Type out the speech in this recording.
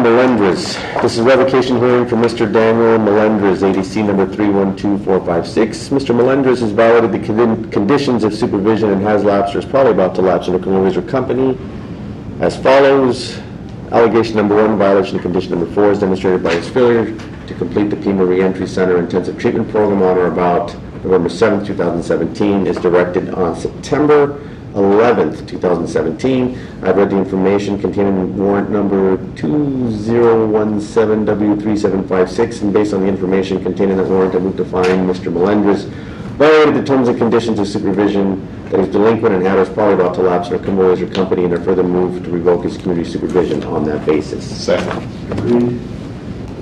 Melendres. This is revocation hearing for Mr. Daniel Melendres, ADC number 312456. Mr. Melendres has violated the conditions of supervision and has lapsed or is probably about to lapse in a criminal razor company as follows. Allegation number 1, violation of condition number 4 is demonstrated by his failure to complete the Pima Reentry Center Intensive Treatment Program on or about November 7th, 2017, is directed on September 11th, 2017. I've read the information contained in warrant number 2017W3756, and based on the information contained in the warrant, I move to find Mr. Melendres violated the terms and conditions of supervision, that he's delinquent and had or is probably about to lapse in a criminal razor company, and I further move to revoke his community supervision on that basis. Second. Agreed.